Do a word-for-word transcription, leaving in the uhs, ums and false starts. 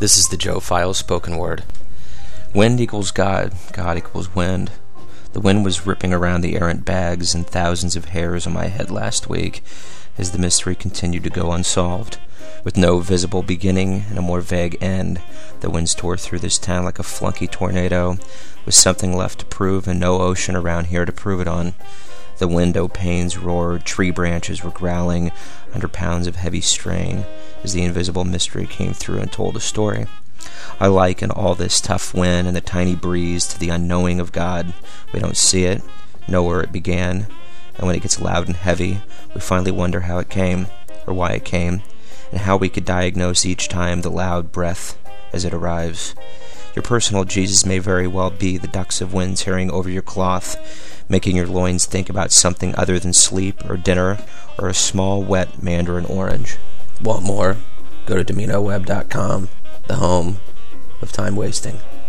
This is the Joe Files spoken word. Wind equals God. God equals wind. The wind was ripping around the errant bags and thousands of hairs on my head last week as the mystery continued to go unsolved. With no visible beginning and a more vague end, the winds tore through this town like a flunky tornado, with something left to prove and no ocean around here to prove it on. The window panes roared, tree branches were growling under pounds of heavy strain as the invisible mystery came through and told a story. I liken all this tough wind and the tiny breeze to the unknowing of God. We don't see it, know where it began, and when it gets loud and heavy, we finally wonder how it came, or why it came, and how we could diagnose each time the loud breath as it arrives. Your personal Jesus may very well be the ducks of wind tearing over your cloth, making your loins think about something other than sleep or dinner or a small wet mandarin orange. Want more? Go to Domino Web dot com, the home of time wasting.